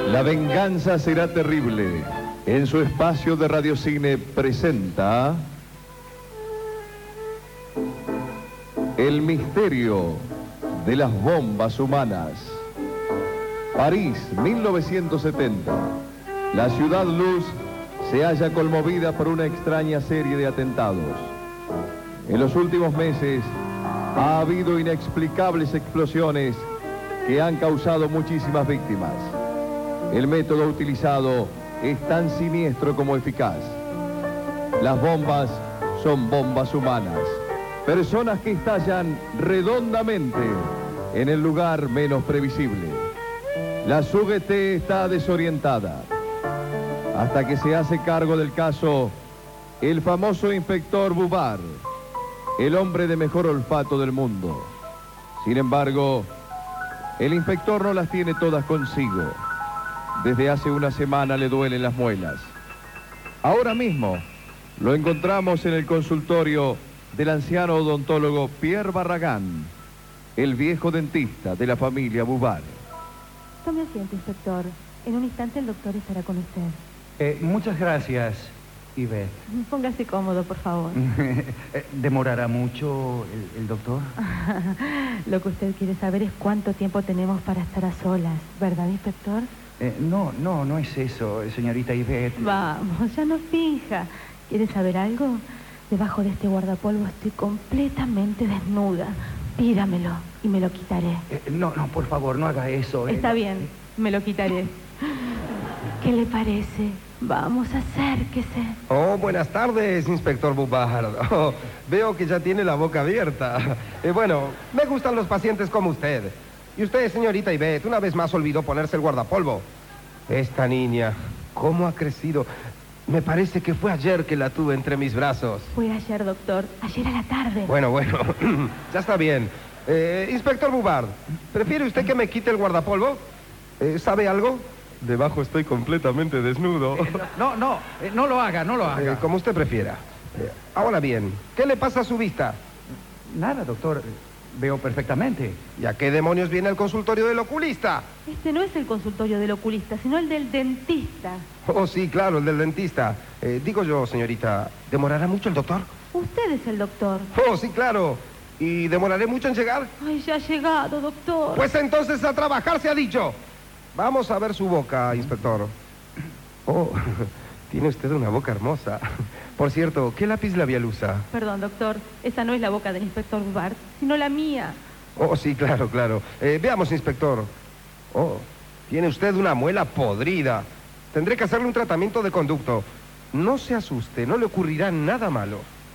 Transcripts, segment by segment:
La venganza será terrible. En su espacio de radiocine presenta El misterio de las bombas humanas. París, 1970. La ciudad luz se halla conmovida por una extraña serie de atentados. En los últimos meses ha habido inexplicables explosiones que han causado muchísimas víctimas. El método utilizado es tan siniestro como eficaz. Las bombas son bombas humanas, personas que estallan redondamente en el lugar menos previsible. La SUGT está desorientada, hasta que se hace cargo del caso el famoso inspector Bubar, el hombre de mejor olfato del mundo. Sin embargo, el inspector no las tiene todas consigo. Desde hace una semana le duelen las muelas. Ahora mismo lo encontramos en el consultorio del anciano odontólogo Pierre Barragán, el viejo dentista de la familia Bubar. Tome asiento, inspector. En un instante el doctor estará con usted. Muchas gracias, Ivette. Póngase cómodo, por favor. ¿Demorará mucho el doctor? Lo que usted quiere saber es cuánto tiempo tenemos para estar a solas, ¿verdad, inspector? No es eso, señorita Ivette. Vamos, ya no finja. ¿Quiere saber algo? Debajo de este guardapolvo estoy completamente desnuda. Pídamelo y me lo quitaré. No, por favor, no haga eso. Está bien, me lo quitaré. ¿Qué le parece? Vamos, acérquese. Oh, buenas tardes, inspector Bubar. Oh, veo que ya tiene la boca abierta. Bueno, me gustan los pacientes como usted. Y usted, señorita Ivette, una vez más olvidó ponerse el guardapolvo. Esta niña, ¿cómo ha crecido? Me parece que fue ayer que la tuve entre mis brazos. Fue ayer, doctor. Ayer a la tarde. Bueno, ya está bien. Inspector Bubar, ¿prefiere usted que me quite el guardapolvo? ¿Sabe algo? Debajo estoy completamente desnudo. No lo haga, no lo haga. Como usted prefiera. Ahora bien, ¿qué le pasa a su vista? Nada, doctor. Veo perfectamente. ¿Y a qué demonios viene el consultorio del oculista? Este no es el consultorio del oculista, sino el del dentista. Oh, sí, claro, el del dentista. Digo yo, señorita, ¿demorará mucho el doctor? Usted es el doctor. Oh, sí, claro. ¿Y demoraré mucho en llegar? Ay, ya ha llegado, doctor. Pues entonces a trabajar se ha dicho. Vamos a ver su boca, inspector. Oh, tiene usted una boca hermosa. Por cierto, ¿qué lápiz labial usa? Perdón, doctor. Esa no es la boca del inspector Bubar, sino la mía. Oh, sí, claro. Veamos, inspector. Oh, tiene usted una muela podrida. Tendré que hacerle un tratamiento de conducto. No se asuste, no le ocurrirá nada malo.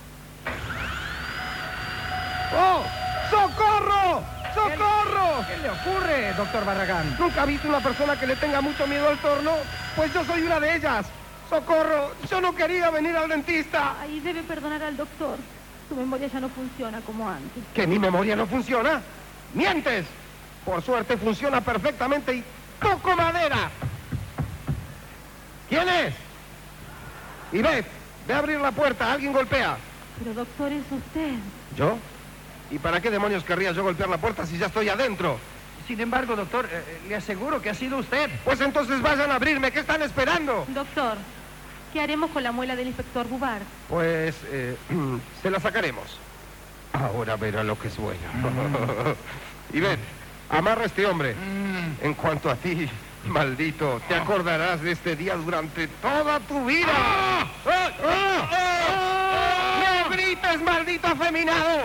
¡Oh! ¡Socorro! ¡Socorro! ¿Qué le ocurre, doctor Barragán? ¿Nunca ha visto una persona que le tenga mucho miedo al torno? Pues yo soy una de ellas. ¡Socorro! Yo no quería venir al dentista. Ay, debe perdonar al doctor. Su memoria ya no funciona como antes. ¿Que mi memoria no funciona? ¡Mientes! Por suerte funciona perfectamente y toco madera. ¿Quién es? Ivette, ve a abrir la puerta. Alguien golpea. Pero, doctor, es usted. ¿Yo? ¿Y para qué demonios querría yo golpear la puerta si ya estoy adentro? Sin embargo, doctor, le aseguro que ha sido usted. Pues entonces vayan a abrirme. ¿Qué están esperando? Doctor, ¿qué haremos con la muela del inspector Bubar? Pues, se la sacaremos. Ahora verá lo que es bueno. Ivette, amarra a este hombre. En cuanto a ti, maldito, te acordarás de este día durante toda tu vida. ¡No grites, maldito afeminado!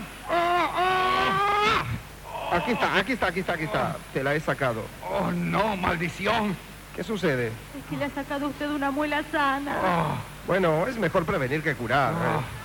Aquí está. Te la he sacado. Oh, no, maldición. ¿Qué sucede? Es que le ha sacado usted una muela sana. Bueno, es mejor prevenir que curar.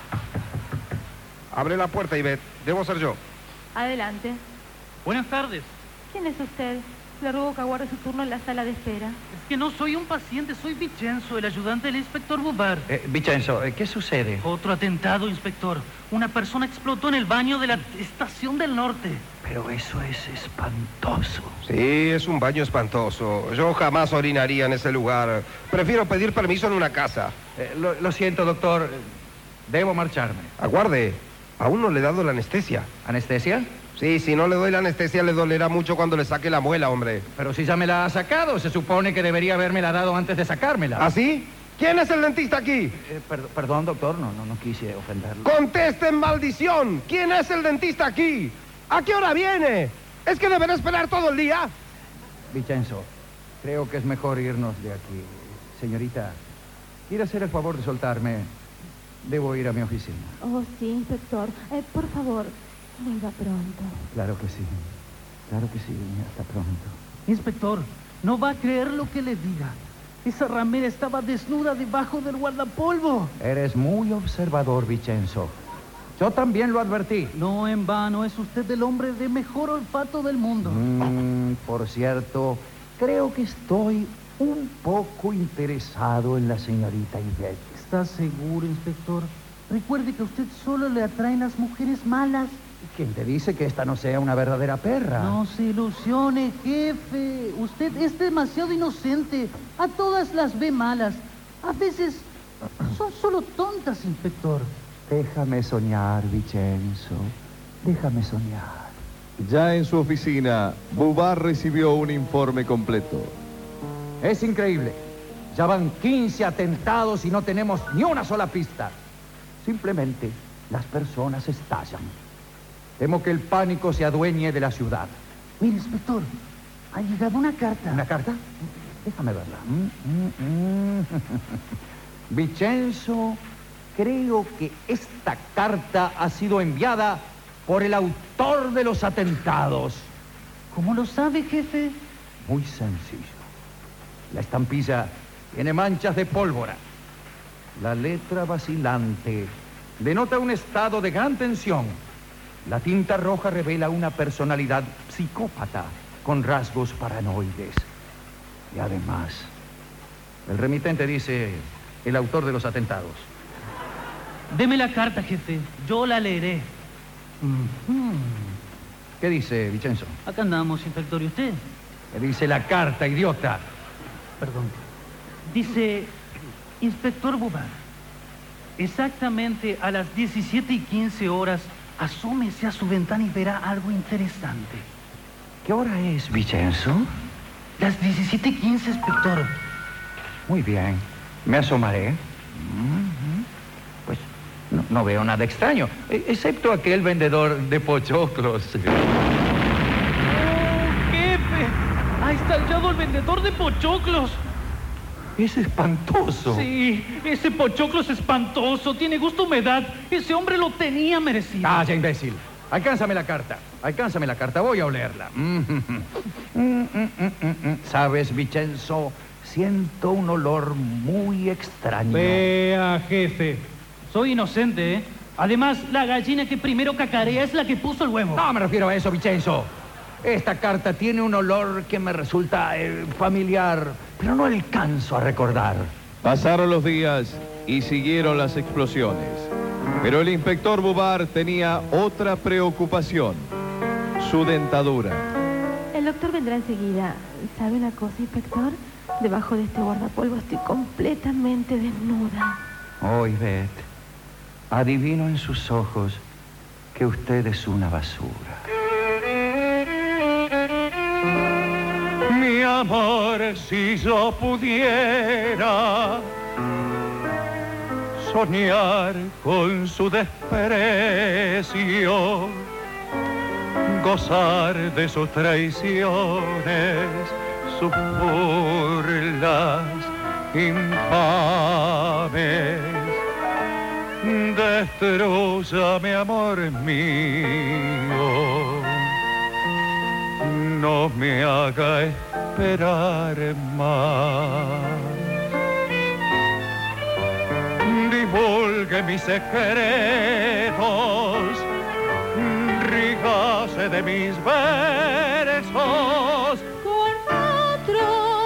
Abre la puerta, Ivette. Debo ser yo. Adelante. Buenas tardes. ¿Quién es usted? Le ruego que aguarde su turno en la sala de espera. Es que no soy un paciente, soy Vincenzo, el ayudante del inspector Bubar. Vincenzo, ¿qué sucede? Otro atentado, inspector. Una persona explotó en el baño de la estación del norte. Pero eso es espantoso. Sí, es un baño espantoso. Yo jamás orinaría en ese lugar. Prefiero pedir permiso en una casa. Lo siento, doctor. Debo marcharme. Aguarde. Aún no le he dado la anestesia. ¿Anestesia? Sí, si no le doy la anestesia, le dolerá mucho cuando le saque la muela, hombre. Pero si ya me la ha sacado, se supone que debería habérmela dado antes de sacármela. ¿Ah, sí? ¿Quién es el dentista aquí? Perdón, doctor, no quise ofenderlo. ¡Contesten, maldición! ¿Quién es el dentista aquí? ¿A qué hora viene? ¿Es que deberá esperar todo el día? Vincenzo, creo que es mejor irnos de aquí. Señorita, ¿quiere hacer el favor de soltarme? Debo ir a mi oficina. Oh, sí, inspector. Por favor, venga pronto. Claro que sí. Claro que sí. Hasta pronto. Inspector, no va a creer lo que le diga. Esa ramera estaba desnuda debajo del guardapolvo. Eres muy observador, Vincenzo. Yo también lo advertí. No en vano, es usted el hombre de mejor olfato del mundo. Por cierto, creo que estoy un poco interesado en la señorita Ivette. ¿Está seguro, inspector? Recuerde que a usted solo le atraen las mujeres malas. ¿Quién te dice que esta no sea una verdadera perra? No se ilusione, jefe. Usted es demasiado inocente. A todas las ve malas. A veces son solo tontas, inspector. Déjame soñar, Vincenzo. Déjame soñar. Ya en su oficina, Bouvard recibió un informe completo. Es increíble. Ya van 15 atentados y no tenemos ni una sola pista. Simplemente las personas estallan. Temo que el pánico se adueñe de la ciudad. Mire, inspector, ha llegado una carta. ¿Una carta? Déjame verla. Vincenzo, creo que esta carta ha sido enviada por el autor de los atentados. ¿Cómo lo sabe, jefe? Muy sencillo. La estampilla tiene manchas de pólvora. La letra vacilante denota un estado de gran tensión. La tinta roja revela una personalidad psicópata con rasgos paranoides. Y además, el remitente dice el autor de los atentados. Deme la carta, jefe. Yo la leeré. ¿Qué dice, Vincenzo? Acá andamos, inspector. ¿Y usted? ¿Qué dice la carta, idiota? Perdón. Dice, inspector Bouvard, exactamente a las 17:15, asómese a su ventana y verá algo interesante. ¿Qué hora es, Vincenzo? Las 17:15, inspector. Muy bien, me asomaré. Pues no veo nada extraño, excepto aquel vendedor de pochoclos. ¡Oh, jefe! ¡Ha estallado el vendedor de pochoclos! Es espantoso. Sí, ese pochoclo es espantoso, tiene gusto a humedad. Ese hombre lo tenía merecido. Calla, imbécil. Alcánzame la carta, voy a olerla. ¿Sabes, Vincenzo? Siento un olor muy extraño. Vea, jefe, soy inocente, ¿eh? Además, la gallina que primero cacarea es la que puso el huevo. No me refiero a eso, Vincenzo. Esta carta tiene un olor que me resulta familiar, pero no alcanzo a recordar. Pasaron los días y siguieron las explosiones. Pero el inspector Bouvard tenía otra preocupación: su dentadura. El doctor vendrá enseguida. ¿Sabe una cosa, inspector? Debajo de este guardapolvo estoy completamente desnuda. Oh, Ivette, adivino en sus ojos que usted es una basura. Mi amor, si yo pudiera soñar con su desprecio, gozar de sus traiciones, sus burlas infames, destrúyame, amor mío, no me haga esperar más. Divulgue mis secretos, rígase de mis versos Con otro.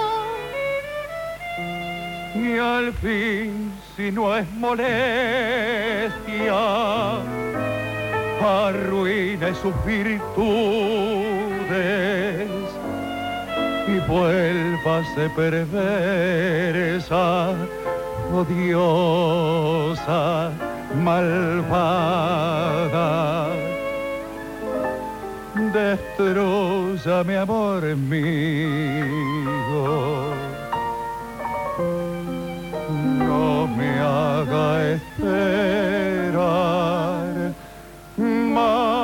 y al fin, si no es molestia, arruine sus virtudes y vuélvase perversa, odiosa, malvada. destroza mi amor mío. No me haga esperar más.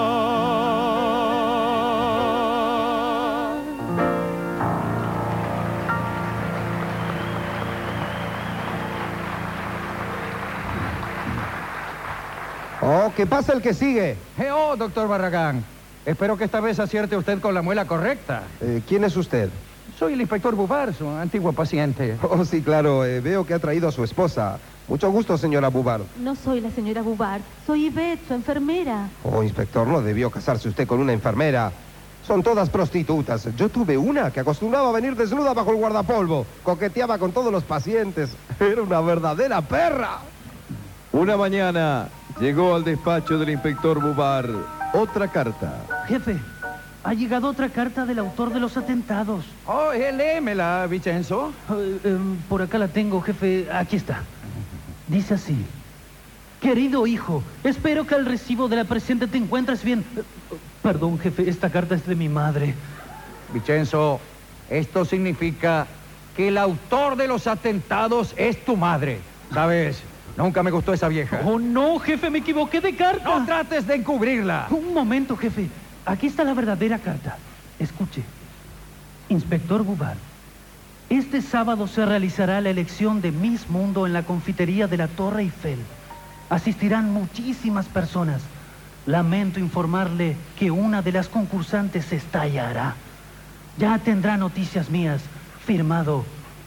Oh, que pasa el que sigue. Oh, doctor Barragán. Espero que esta vez acierte usted con la muela correcta. ¿Quién es usted? Soy el inspector Bubar, su antiguo paciente. Oh, sí, claro. Veo que ha traído a su esposa. Mucho gusto, señora Bubar. No soy la señora Bubar, soy Ivette, su enfermera. Oh, inspector, no debió casarse usted con una enfermera. Son todas prostitutas. Yo tuve una que acostumbraba a venir desnuda bajo el guardapolvo. Coqueteaba con todos los pacientes. Era una verdadera perra. Una mañana llegó al despacho del inspector Bubar otra carta. Jefe, ha llegado otra carta del autor de los atentados. Oh, léemela, Vicenzo. Por acá la tengo, jefe. Aquí está. Dice así. Querido hijo, espero que al recibo de la presente te encuentres bien. Perdón, jefe, esta carta es de mi madre. Vicenzo, esto significa que el autor de los atentados es tu madre. ¿Sabes? Nunca me gustó esa vieja. Oh, no, jefe, me equivoqué de carta. No trates de encubrirla. Un momento, jefe. Aquí está la verdadera carta. Escuche. Inspector Bubar, este sábado se realizará la elección de Miss Mundo en la confitería de la Torre Eiffel. Asistirán muchísimas personas. Lamento informarle que una de las concursantes estallará. Ya tendrá noticias mías. Firmado,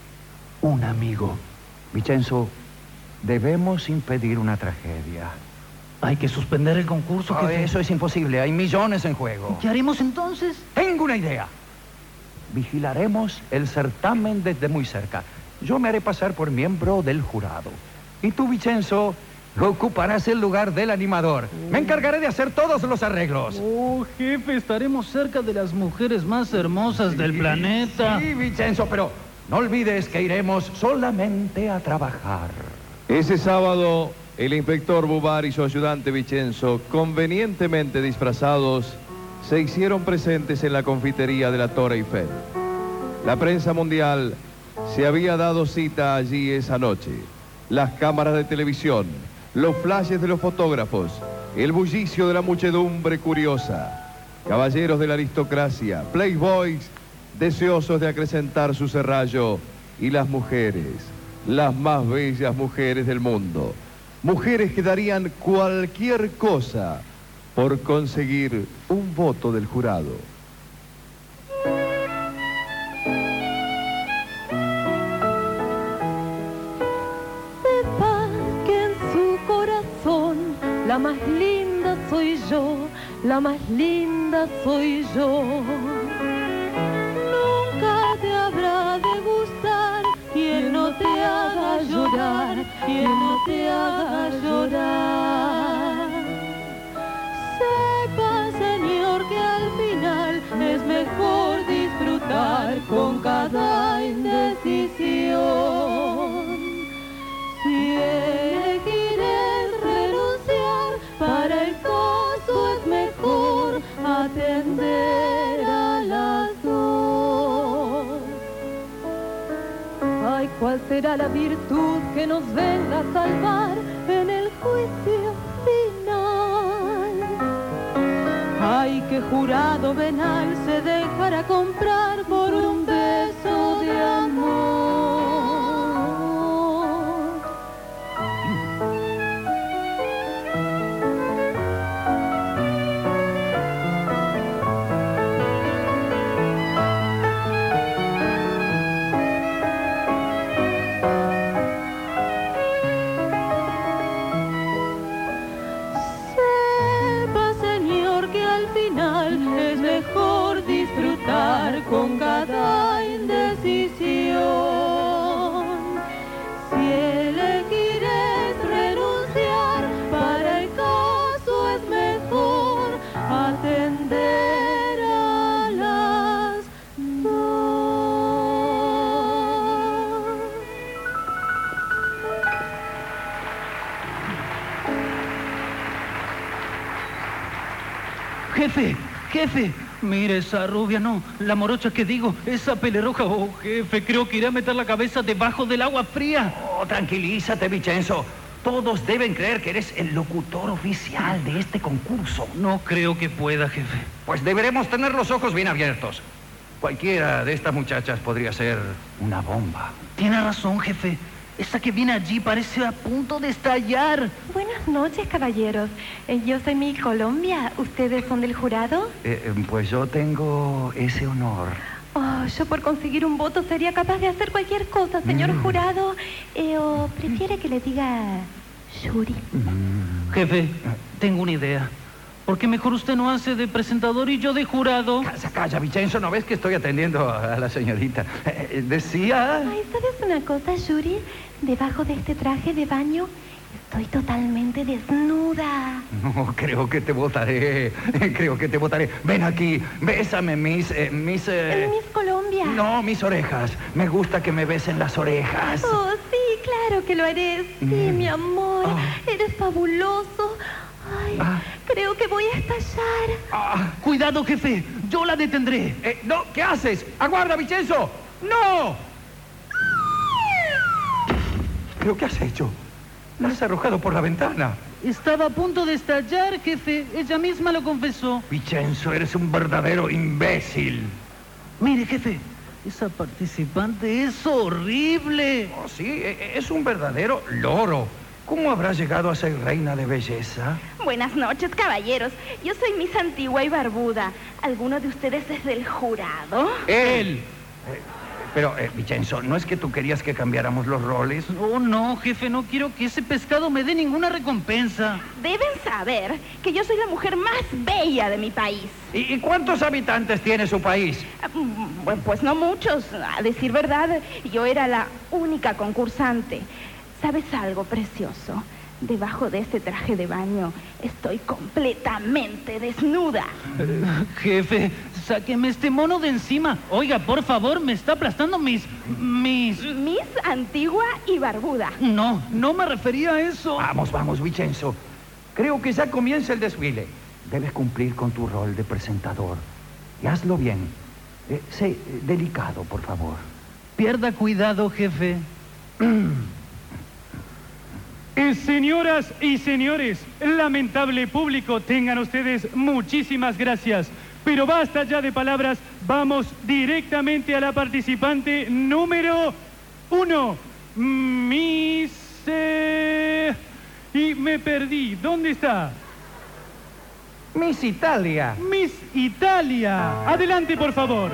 un amigo. Vicenzo, debemos impedir una tragedia. Hay que suspender el concurso, jefe. Eso es imposible, hay millones en juego. ¿Qué haremos entonces? Tengo una idea. Vigilaremos el certamen desde muy cerca. Yo me haré pasar por miembro del jurado. Y tú, Vicenzo, ocuparás el lugar del animador. Me encargaré de hacer todos los arreglos. Oh, jefe, estaremos cerca de las mujeres más hermosas del planeta. Sí, Vicenzo, pero no olvides que iremos solamente a trabajar. Ese sábado, el inspector Bubar y su ayudante Vicenzo, convenientemente disfrazados, se hicieron presentes en la confitería de la Torre Eiffel. La prensa mundial se había dado cita allí esa noche. Las cámaras de televisión, los flashes de los fotógrafos, el bullicio de la muchedumbre curiosa, caballeros de la aristocracia, playboys deseosos de acrecentar su serrallo, y las mujeres, las más bellas mujeres del mundo. Mujeres que darían cualquier cosa por conseguir un voto del jurado. Sepa que en su corazón la más linda soy yo, la más linda soy yo. Nunca te habrá de gustar quien no te haga llorar, quien no te haga llorar. Sepa, señor, que al final es mejor disfrutar con cada indecisión. Si elegires renunciar, para el caso es mejor atender a las dos. Ay, ¿cuál será la virtud que nos venga a salvar en el juicio final? Ay, qué jurado venal se dejará comprar por un beso de amor. Sepa, señor, que al final es mejor disfrutar con cada indecisión. Si elegires renunciar, para el caso es mejor atender a las dos. Jefe, Jefe, mire esa rubia, no, la morocha que digo, esa pelirroja. Oh, jefe, creo que iré a meter la cabeza debajo del agua fría. Oh, tranquilízate, Vincenzo. Todos deben creer que eres el locutor oficial de este concurso. No creo que pueda, jefe. Pues deberemos tener los ojos bien abiertos. Cualquiera de estas muchachas podría ser una bomba. Tiene razón, jefe. Esa que viene allí parece a punto de estallar. Buenas noches, caballeros. Yo soy Miss Colombia. ¿Ustedes son del jurado? Pues yo tengo ese honor. Oh, yo por conseguir un voto sería capaz de hacer cualquier cosa, señor jurado. ¿O prefiere que le diga Yuri? Jefe, tengo una idea. ¿Por qué mejor usted no hace de presentador y yo de jurado? Calla, Vincenzo, ¿no ves que estoy atendiendo a la señorita? Decía... Ay, ¿sabes una cosa, Yuri? Debajo de este traje de baño estoy totalmente desnuda. No, creo que te votaré. Creo que te votaré. Ven aquí, bésame, Miss Miss Colombia. No, mis orejas. Me gusta que me besen las orejas. Oh, sí, claro que lo haré. Sí, mi amor. Eres fabuloso. Ay, creo que voy a estallar. Cuidado, jefe. Yo la detendré. No, ¿qué haces? ¡Aguarda, Vincenzo! ¡No! ¿Pero qué has hecho? La has arrojado por la ventana. Estaba a punto de estallar, jefe. Ella misma lo confesó. Vincenzo, eres un verdadero imbécil. Mire, jefe, esa participante es horrible. Oh, sí, es un verdadero loro. ¿Cómo habrá llegado a ser reina de belleza? Buenas noches, caballeros. Yo soy Miss Antigua y Barbuda. ¿Alguno de ustedes es del jurado? ¡Él! Pero, Vincenzo, ¿no es que tú querías que cambiáramos los roles? Oh, no, jefe, no quiero que ese pescado me dé ninguna recompensa. Deben saber que yo soy la mujer más bella de mi país. ¿Y cuántos habitantes tiene su país? Bueno, pues no muchos. A decir verdad, yo era la única concursante. ¿Sabes algo, precioso? Debajo de este traje de baño estoy completamente desnuda. Jefe, sáqueme este mono de encima. Oiga, por favor, me está aplastando mis... Miss Antigua y Barbuda. No, no me refería a eso. Vamos, Vincenzo. Creo que ya comienza el desfile. Debes cumplir con tu rol de presentador. Y hazlo bien. Sé delicado, por favor. Pierda cuidado, jefe. Señoras y señores, lamentable público, tengan ustedes muchísimas gracias. Pero basta ya de palabras, vamos directamente a la participante número 1. Miss... Y me perdí, ¿dónde está? Miss Italia. Miss Italia. Adelante, por favor.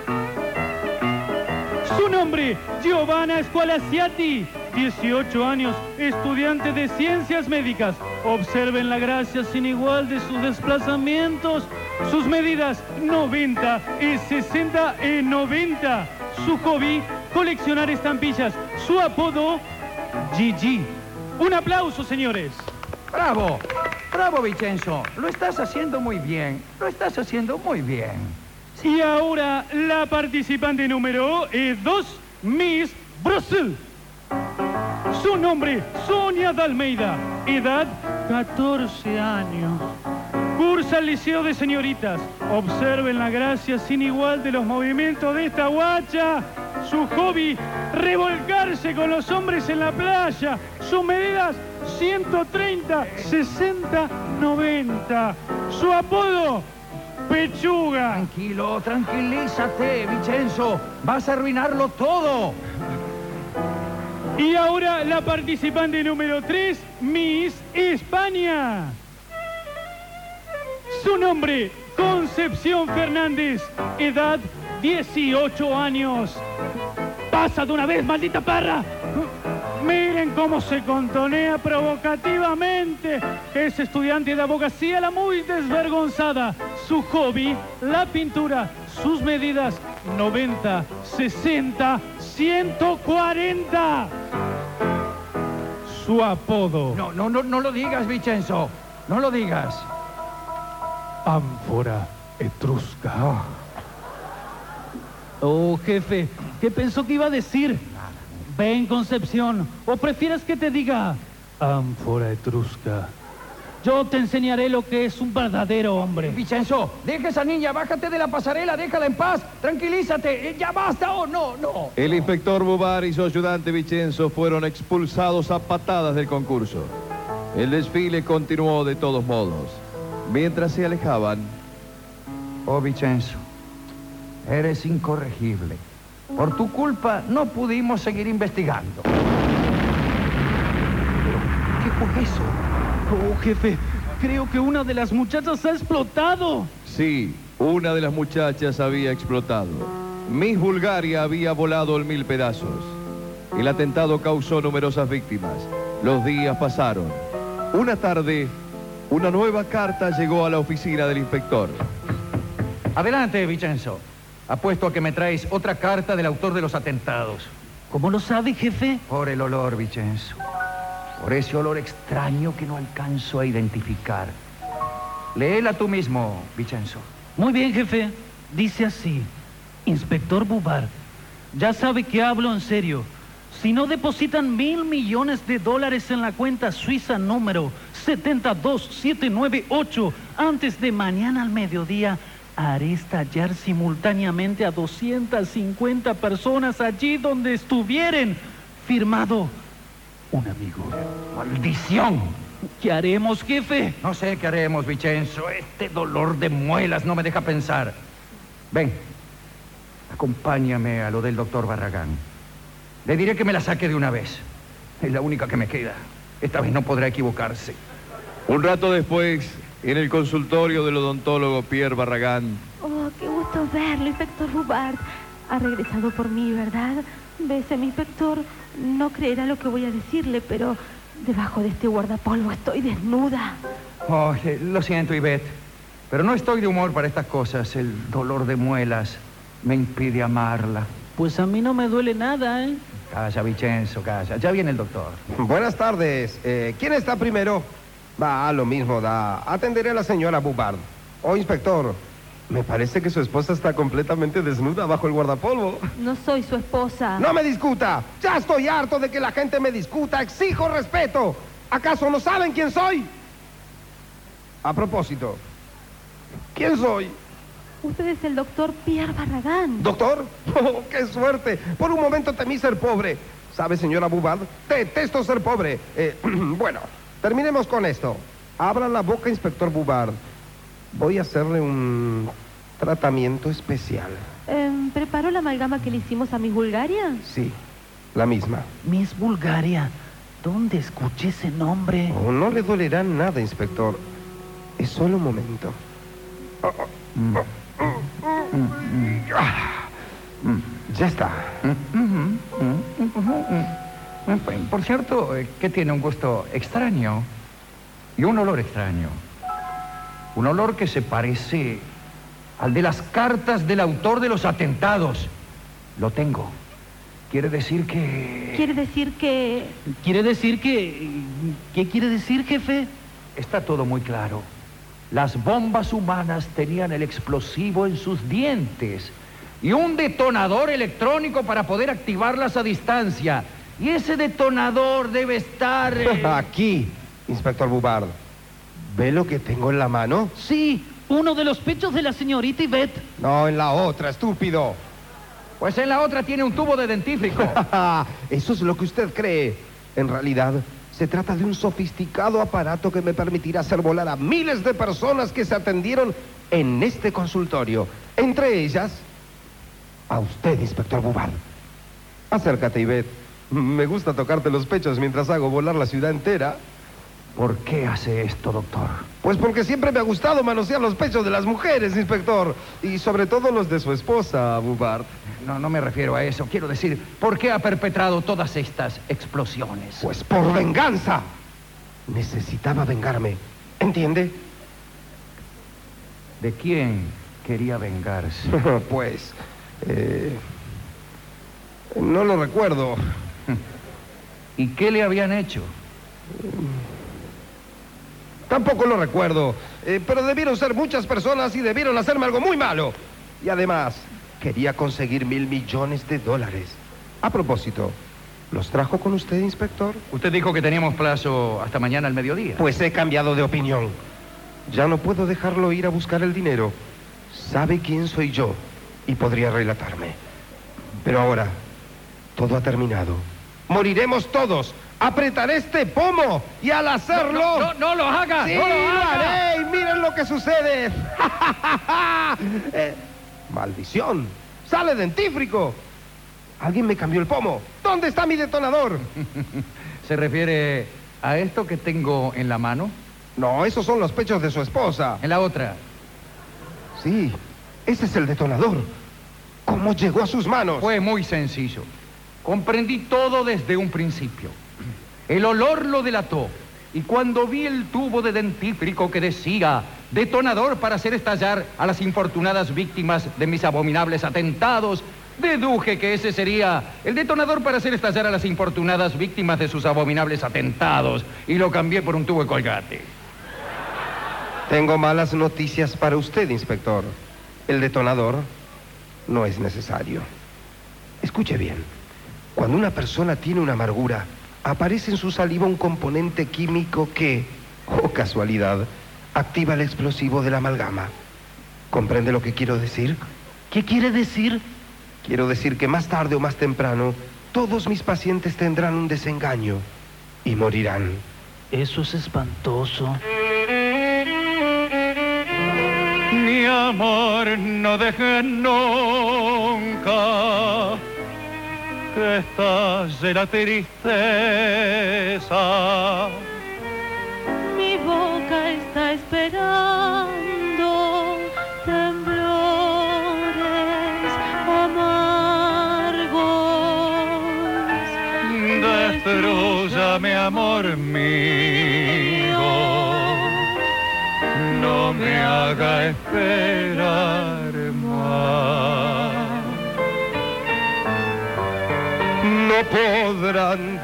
Su nombre, Giovanna Squalaciati, 18 años, estudiante de ciencias médicas. Observen la gracia sin igual de sus desplazamientos. Sus medidas, 90 y 60 y 90. Su hobby, coleccionar estampillas. Su apodo, Gigi. Un aplauso, señores. ¡Bravo! ¡Bravo, Vincenzo! Lo estás haciendo muy bien. Lo estás haciendo muy bien. Y ahora la participante número 2, Miss Brasil. Su nombre, Sonia Dalmeida. Edad, 14 años. Cursa el Liceo de Señoritas. Observen la gracia sin igual de los movimientos de esta guacha. Su hobby, revolcarse con los hombres en la playa. Sus medidas, 130, 60, 90. Su apodo, Pechuga. Tranquilo, tranquilízate, Vincenzo. Vas a arruinarlo todo. Y ahora la participante número 3, Miss España. Su nombre, Concepción Fernández. Edad, 18 años. ¡Pasa de una vez, maldita perra! Miren cómo se contonea provocativamente. Es estudiante de abogacía, la muy desvergonzada. Su hobby, la pintura. Sus medidas, 90, 60, 140. Su apodo. No lo digas, Vincenzo. No lo digas. Ánfora etrusca. Oh, jefe, ¿qué pensó que iba a decir? Ven, Concepción, ¿o prefieres que te diga Ánfora etrusca. Yo te enseñaré lo que es un verdadero hombre. Vicenzo, deja a esa niña, bájate de la pasarela, déjala en paz, tranquilízate, ya basta o no. El inspector Bubar y su ayudante Vicenzo fueron expulsados a patadas del concurso. El desfile continuó de todos modos. Mientras se alejaban... Oh, Vicenzo, eres incorregible. Por tu culpa no pudimos seguir investigando. ¿Pero qué fue eso? Oh, jefe, creo que una de las muchachas ha explotado. Sí, una de las muchachas había explotado. Miss Bulgaria había volado en 1000 pedazos. El atentado causó numerosas víctimas. Los días pasaron. Una tarde, una nueva carta llegó a la oficina del inspector. Adelante, Vicenzo. Apuesto a que me traes otra carta del autor de los atentados. ¿Cómo lo sabe, jefe? Por el olor, Vicenzo. Por ese olor extraño que no alcanzo a identificar. Léela tú mismo, Vicenzo. Muy bien, jefe. Dice así. Inspector Bubar, ya sabe que hablo en serio. Si no depositan $1.000 millones en la cuenta suiza número 72798 antes de mañana al mediodía, haré estallar simultáneamente a 250 personas allí donde estuvieren. Firmado, un amigo. ¡Maldición! ¿Qué haremos, jefe? No sé qué haremos, Vicenzo. Este dolor de muelas no me deja pensar. Ven, acompáñame a lo del doctor Barragán. Le diré que me la saque de una vez. Es la única que me queda. Esta vez no podrá equivocarse. Un rato después, en el consultorio del odontólogo Pierre Barragán. Oh, qué gusto verlo, inspector Bubar. Ha regresado por mí, ¿verdad? Béseme, inspector. No creerá lo que voy a decirle, pero debajo de este guardapolvo estoy desnuda. Oh, lo siento, Ivette, pero no estoy de humor para estas cosas. El dolor de muelas me impide amarla. Pues a mí no me duele nada, ¿eh? Calla, Vicenzo, calla. Ya viene el doctor. Buenas tardes. ¿Quién está primero? Va, lo mismo da. Atenderé a la señora Bubar. Oh, inspector, me parece que su esposa está completamente desnuda bajo el guardapolvo. No soy su esposa. ¡No me discuta! ¡Ya estoy harto de que la gente me discuta! ¡Exijo respeto! ¿Acaso no saben quién soy? A propósito, ¿quién soy? Usted es el doctor Pierre Barragán. ¿Doctor? ¡Oh, qué suerte! Por un momento temí ser pobre. ¿Sabe, señora Bubar? Detesto ser pobre. Bueno, terminemos con esto. Abra la boca, inspector Bubar. Voy a hacerle un tratamiento especial. ¿Preparó la amalgama que le hicimos a Miss Bulgaria? Sí, la misma. Miss Bulgaria, ¿dónde escuché ese nombre? Oh, no le dolerá nada, inspector. Es solo un momento. Ya está. Por cierto, que tiene un gusto extraño y un olor extraño. Un olor que se parece al de las cartas del autor de los atentados. Lo tengo. Quiere decir que... Quiere decir que... ¿Quiere decir que... ¿Qué quiere decir, jefe? Está todo muy claro. Las bombas humanas tenían el explosivo en sus dientes y un detonador electrónico para poder activarlas a distancia. Y ese detonador debe estar... Aquí, inspector Bubar. ¿Ve lo que tengo en la mano? Sí, uno de los pechos de la señorita Ivette. No, en la otra, estúpido. Pues en la otra tiene un tubo de dentífrico. Eso es lo que usted cree. En realidad, se trata de un sofisticado aparato que me permitirá hacer volar a miles de personas que se atendieron en este consultorio. Entre ellas, a usted, inspector Bubar. Acércate, Ivette. Me gusta tocarte los pechos mientras hago volar la ciudad entera. ¿Por qué hace esto, doctor? Pues porque siempre me ha gustado manosear los pechos de las mujeres, inspector. Y sobre todo los de su esposa, Bubar. No me refiero a eso. Quiero decir, ¿por qué ha perpetrado todas estas explosiones? Pues por venganza. Necesitaba vengarme. ¿Entiende? ¿De quién quería vengarse? Pues... no lo recuerdo. ¿Y qué le habían hecho? Tampoco lo recuerdo. Pero debieron ser muchas personas y debieron hacerme algo muy malo. Y además, quería conseguir $1.000 millones. A propósito, ¿Los trajo con usted, inspector? Usted dijo que teníamos plazo hasta mañana al mediodía. Pues he cambiado de opinión. Ya no puedo dejarlo ir a buscar el dinero. Sabe quién soy yo y podría relatarme. Pero ahora, todo ha terminado. Moriremos todos. Apretaré este pomo y al hacerlo... No lo haga. Sí, no lo lo haga. haré y miren lo que sucede. Maldición. Sale dentífrico. Alguien me cambió el pomo. ¿Dónde está mi detonador? ¿Se refiere a esto que tengo en la mano? No, esos son los pechos de su esposa. En la otra. Sí, ese es el detonador. ¿Cómo llegó a sus manos? Fue muy sencillo. Comprendí todo desde un principio. El olor lo delató. Y cuando vi el tubo de dentífrico que decía detonador para hacer estallar a las infortunadas víctimas de mis abominables atentados, deduje que ese sería el detonador para hacer estallar a las infortunadas víctimas de sus abominables atentados. Y lo cambié por un tubo de colgate. Tengo malas noticias para usted, inspector. El detonador no es necesario. Escuche bien. Cuando una persona tiene una amargura, aparece en su saliva un componente químico que, oh casualidad, activa el explosivo de la amalgama. ¿Comprende lo que quiero decir? ¿Qué quiere decir? Quiero decir que más tarde o más temprano, todos mis pacientes tendrán un desengaño y morirán. Eso es espantoso. Mi amor, no dejes nunca que estalle la tristeza. Mi boca está esperando temblores amargos. Destrúyame, amor mío, no me haga esperar más. No podrán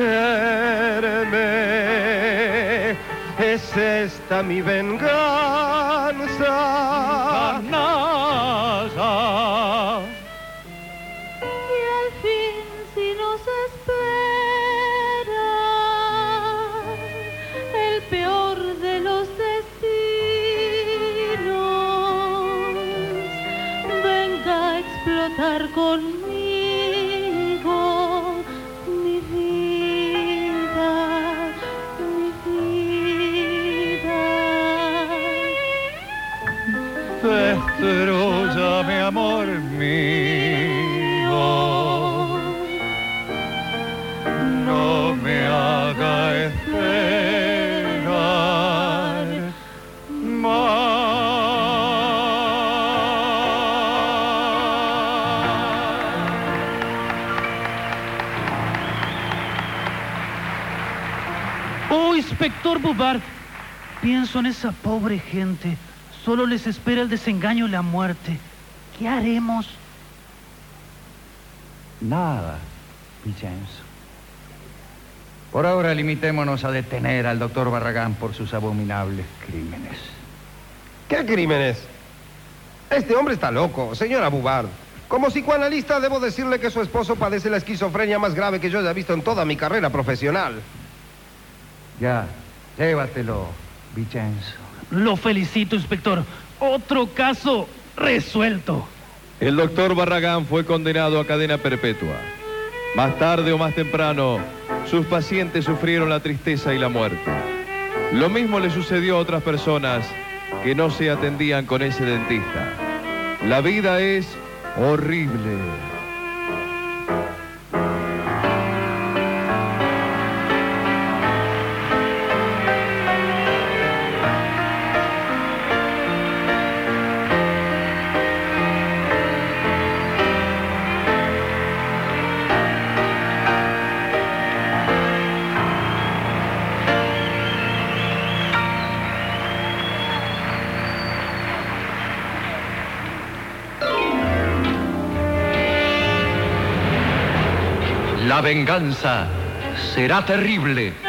detenerme. Es esta mi venganza. Nada. Y al fin, si nos espera el peor de los destinos, venga a explotar conmigo mi vida, mi vida. Destrúyame, amor mío, no me haga esperar Oh, inspector Bouvard, pienso en esa pobre gente. Solo les espera el desengaño y la muerte. ¿Qué haremos? Nada, Vicenzo. Por ahora limitémonos a detener al doctor Barragán por sus abominables crímenes. ¿Qué crímenes? Este hombre está loco, señora Bouvard. Como psicoanalista debo decirle que su esposo padece la esquizofrenia más grave que yo haya visto en toda mi carrera profesional. Ya, llévatelo, Vicenzo. Lo felicito, inspector. Otro caso resuelto. El doctor Barragán fue condenado a cadena perpetua. Más tarde o más temprano, sus pacientes sufrieron la tristeza y la muerte. Lo mismo le sucedió a otras personas que no se atendían con ese dentista. La vida es horrible. La venganza será terrible.